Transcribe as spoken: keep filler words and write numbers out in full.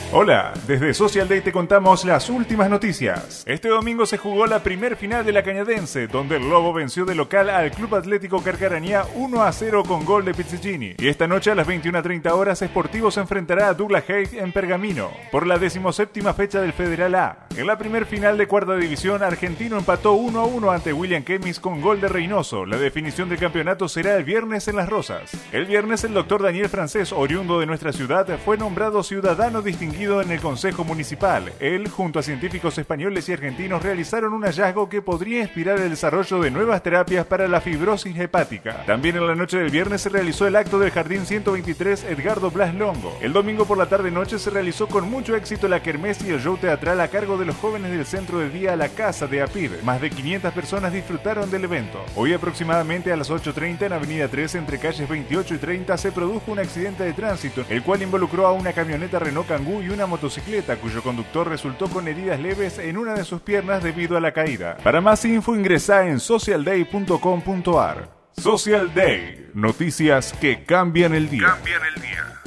Hola, desde Social Day te contamos las últimas noticias. Este domingo se jugó la primer final de la Cañadense, donde el Lobo venció de local al Club Atlético Carcarañá uno a cero con gol de Pizzigini. Y esta noche a las veintiuna treinta horas Sportivo se enfrentará a Douglas Haig en Pergamino, por la decimoséptima fecha del Federal A. En la primer final de cuarta división, Argentino empató uno a uno ante William Kemis con gol de Reynoso. La definición del campeonato será el viernes en Las Rosas. El viernes el doctor Daniel Francés, oriundo de nuestra ciudad, fue nombrado ciudadano distinguido en el Consejo Municipal. Él, junto a científicos españoles y argentinos, realizaron un hallazgo que podría inspirar el desarrollo de nuevas terapias para la fibrosis hepática. También en la noche del viernes se realizó el acto del Jardín ciento veintitrés Edgardo Blas Longo. El domingo por la tarde-noche se realizó con mucho éxito la kermés y el show teatral a cargo de los jóvenes del Centro de Día a la Casa de APID. Más de quinientas personas disfrutaron del evento. Hoy aproximadamente a las ocho treinta en Avenida tres, entre calles veintiocho y treinta, se produjo un accidente de tránsito, el cual involucró a una camioneta Renault Kangoo y una motocicleta, cuyo conductor resultó con heridas leves en una de sus piernas debido a la caída. Para más info ingresa en social day punto com punto a r. Social Day, noticias que cambian el día. Cambian el día.